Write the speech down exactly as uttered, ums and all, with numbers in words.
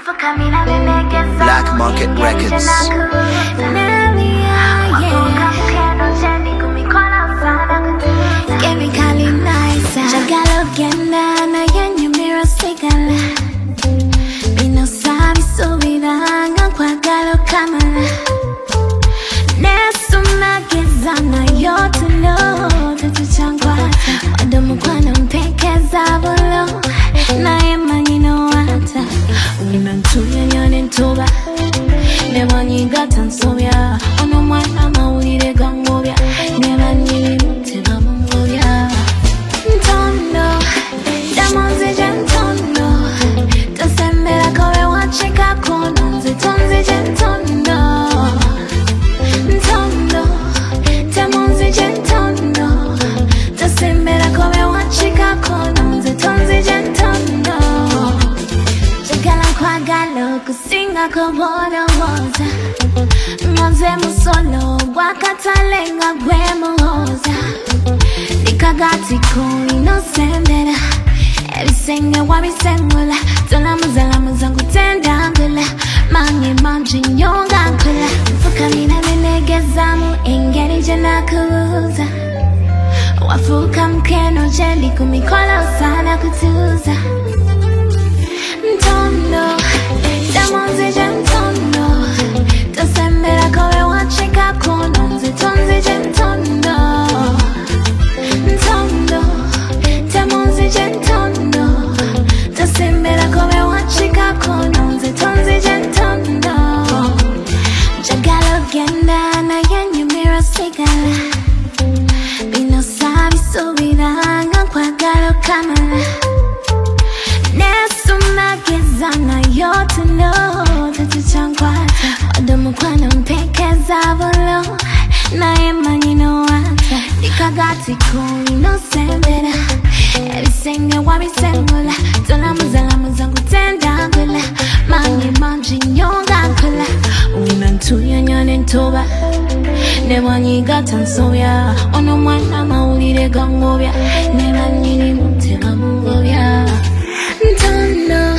Black Market Records. Toba never ni gatan sobya ono mwana mawulire gangobya never ni muteba mungobya ntondo damonze jentondo tasembera kowe wacheka kono nze tonze jentondo ntondo damonze jentondo tasembera kowe wacheka kono nze tonze jentondo chekala kwa galo kusinga koboda woza Ngonze musolo wakatalenga gwe muhoza Nikagati ko inosembera Ebisenge wabisengula Tola muzala muzangu tendangula Mange manji nyonga nkula Mfuka mina menegezamu engeri jena kuuza Wafuka mkeno jeli kumikola usana kutuza Ntondo Damonze jentondo Tasembera kowe wacheka kono Nze tonze jentondo Ntondo Damonze jentondo Tasembera kowe wacheka kono Nze tonze jentondo Jagalo genda na yenyumira sigala Bino sabi subiranga kwa galo kamala Nesumagezana yote no Tatuchangwata Wadomukwana mpekeza volo Na emanyino wata Nikagati ko inosembera Ebisenge wabisengula Tola muzala muzangu tendangula Mange manji nyonga nkula Unantuya nyane ntoba Newanyi gata nsoya Ono mwana mawulire gangobya Newanyi ni muteba mungobya Ntondo